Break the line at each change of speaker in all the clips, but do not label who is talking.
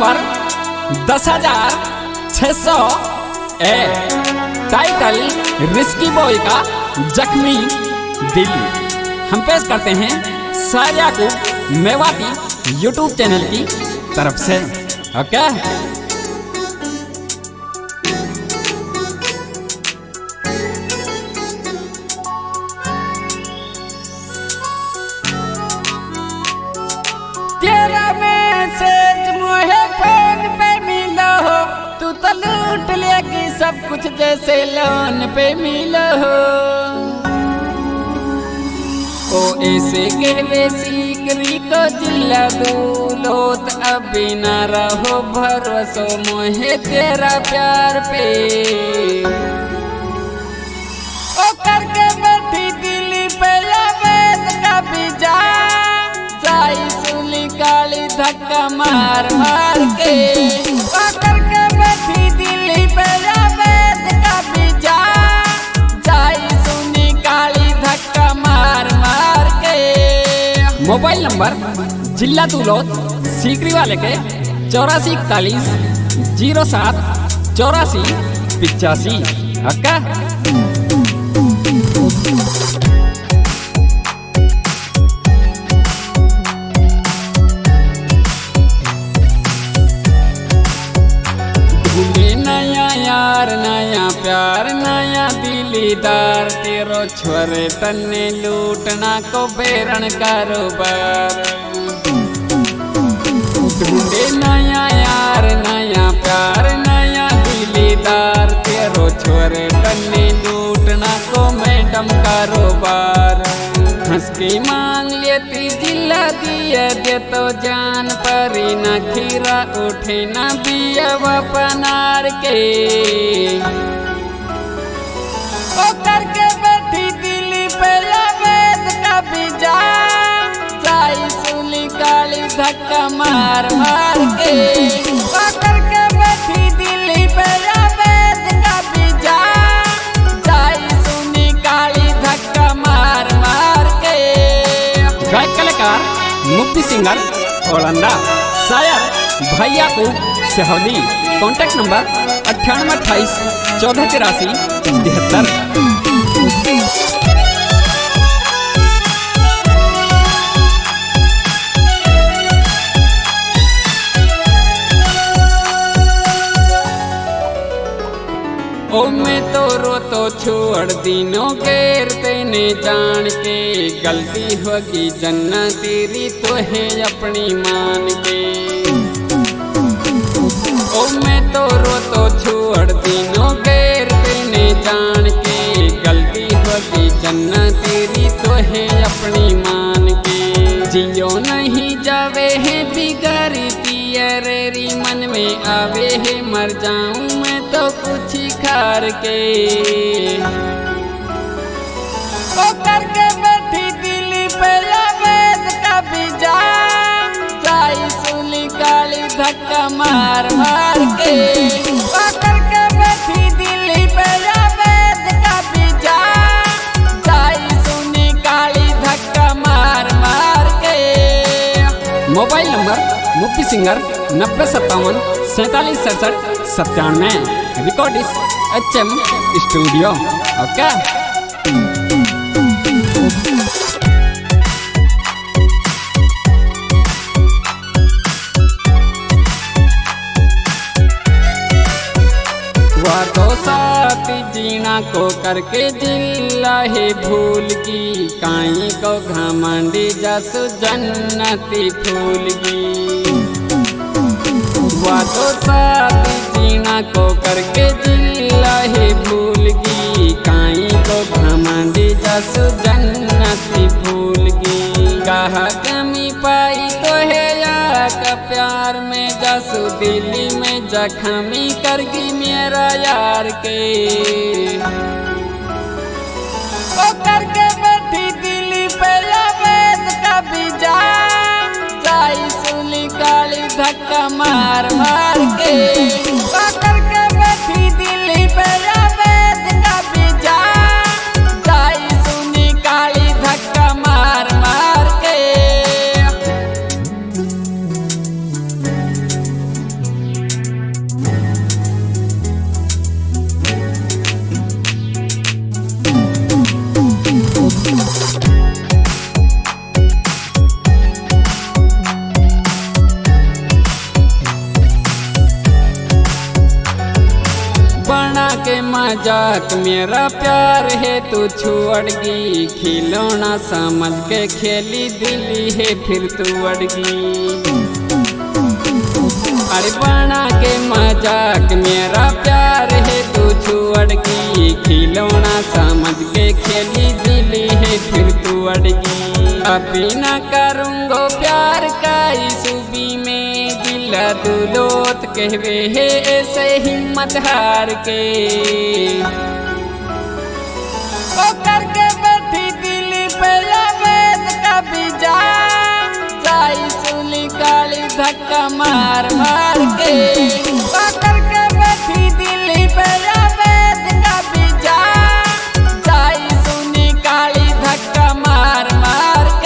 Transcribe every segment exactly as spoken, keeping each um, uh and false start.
Number दस हजार छह सौ ए। टाइटल रिस्की बॉय का जख्मी दिल। हम पेश करते हैं शायर याकूब मेवाती यूट्यूब चैनल की तरफ से। ओके
तेरा मैसेज मुझे फोन पे मिला हो, तू तो लूट लेगी सब कुछ जैसे लोन पे मिला हो। ओ ऐसे कहवे सीकरी को जिला दूलोत अभी न रहो भरोसो मोहे तेरा प्यार पे। ओ करके बैठी दिल्ली पे अवैध का बीजा, जाई सुली काली धक्का मार मार के। ओ करके बैठी दिल्ली पे अवैध का बीजा, जाई सुनी काली धक्का मार मार के।
मोबाइल नंबर जिला तुलौत सीकरी वाले के चौरासी इकतालीस जीरो सात चौरासी पिचासी। हक्का
नया यार नया प्यार नया दिलीदार, तेरो छोरे तन्ने लूटना को बेरण कारोबार। ढूंढे नया यार नया प्यार नया दिलीदार, तेरो छोरे तन्ने लूटना को मैडम कारोबार। हंस के मांग लेती जिला दिया दे तो जान परी न खीरा उठे न बिया वपनार के। ओ करके बैठी दिल्ली पे अवैध का बीजा, जाई सुली काली धक्का मार मार के। ओ करके बैठी दिल्ली पे अवैध का बीजा, जाई सुनी काली धक्का मार मार के।
गायक कलाकार मुफ्ती सिंगर ओलंदा। शायर भाई याकूब सेहौली। कॉन्टैक्ट नंबर अट्ठानवे अट्ठाईस चौदह तिरासी तिहत्तर।
ओ मैं तो रो तो छोड़ दिनों गैर तेने जान के, गलती होगी जन्ना तेरी तो है अपनी मान के। ओ मैं तो रो तो छोड़ दिनों गैर तेने जान के, गलती होगी जन्ना तेरी तो है अपनी मान के। जियो नहीं जावे है बिगाड़ी दिया रेरी मन में आवे है, मर जाऊं मैं तो कुछ खार के। ओ करके बैठी दिल्ली पे अवैध का बीजा, जाई सुली काली धक्का मार मार के। ओ करके बैठी दिल्ली पे अवैध का बीजा, जाई सुनी काली धक्का मार मार के।
मोबाइल नंबर मुफ्ती सिंगर नब्बे सत्तावन सैतालीस सड़सठ सत्तानवे। Records H M studio. Okay
वह तो साथी जीना को करके जिला है भूल की, काई को घमंडी जसु जन्नती फूल की। वह तो साथी जीना को करके जिला है भूल की, काई को घमंडी जसु जन्नती फूल की। कहा कमी पाई तो है या का प्यार में, जसु दिल्ली में जख्मी करगी मेरा यार के। ओ करके बैठी दिल्ली पे अवैध का बीजा, जाई सुली काली धक्का मार मार के। ओ करके बैठी दिल्ली पे अवैध का बीजा, जाई सुनी काली धक्का मार मार के।
मजाक मेरा प्यार है तू छोड़गी, खिलौना समझ के खेली दिली है फिर तू अड़गी। अरे बना के मजाक मेरा प्यार है तू छोड़गी, खिलौना समझ के खेली दिली है फिर तू अड़गी। अभी न करूँगो प्यार का सुबी में, दिल दुलोत कहवे है ऐसे हिम्मत हार के।
ओ करके बैठी दिली पे वेद का बीजा, जाई सुली काली धक्का मार मार के। ओ करके बैठी दिली पे वेद का बीजा, जाई सुनी काली धक्का मार मार के।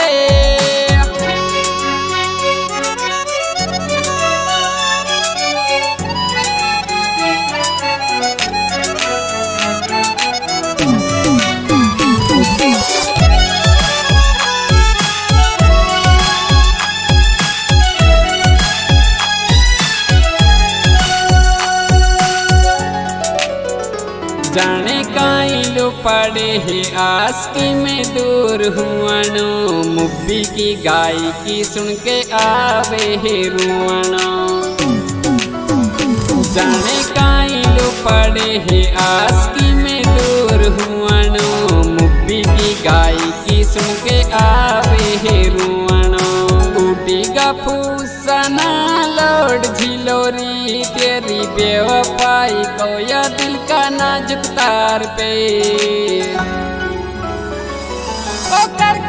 जाने काई लो पड़े है आस्की में दूर हुआनो, मुब्बी की गायकी सुन के आवे है रुआनो। जाने काई लो पड़े है आस्की में दूर हुआनो, मुब्बी की गायकी सुन के आवे है रुआनो। टूटी गा फूसना लोड झिलोरी तेरी बेवफाई को या दिल का नाजुक तार पे।
ओ कर